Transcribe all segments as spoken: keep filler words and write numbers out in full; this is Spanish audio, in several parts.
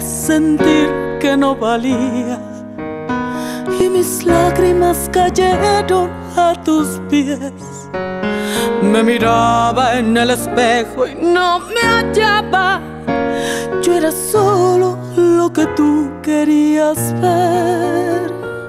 sentir que no valía y mis lágrimas cayeron a tus pies. Me miraba en el espejo y no me hallaba. Yo era solo lo que tú querías ver.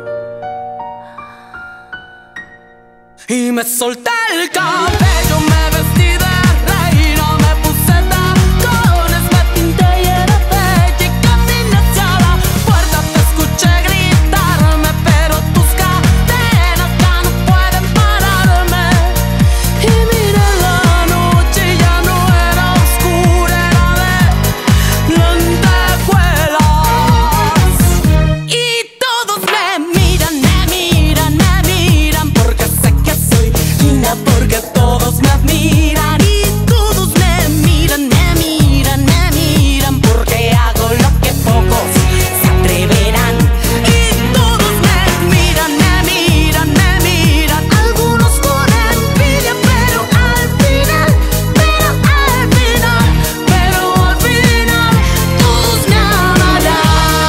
Y me solté el cabello, me vestí de reina, me puse tacones, me pinté y era bella y caminé hacia la puerta. Te escuché gritarme, pero tus cadenas ya no pueden pararme. Y miré la noche y ya no era oscura, era de lentejuelas. Y todos me miran, me miran, me miran, porque sé que soy linda, porque todos me admiran. Y todos me miran, me miran, me miran, porque hago lo que pocos se atreverán. Y todos me miran, me miran, me miran, algunos con envidia, pero al final, pero al final, pero al final todos me amarán.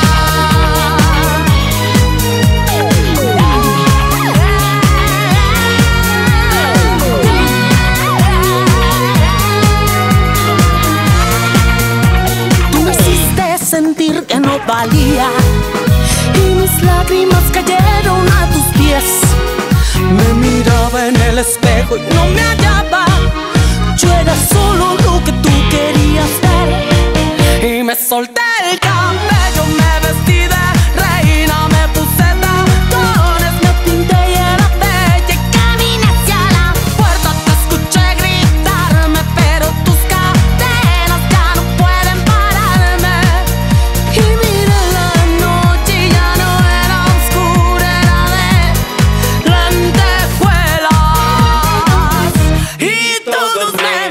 Tú me hiciste sentir que no valía y mis lágrimas cayeron a tus pies. Me miraba en el espejo y no me hallaba. Yo era solo lo que tú querías ver. Y me solté el cabello, me vestí de reina, me puse tacones, me pinté y era bella y caminé hacia la puerta. Te escuché gritarme, pero tus cadenas ya no pueden pararme. Y miré la noche y ya no era oscura, era de lentejuelas. Y todos me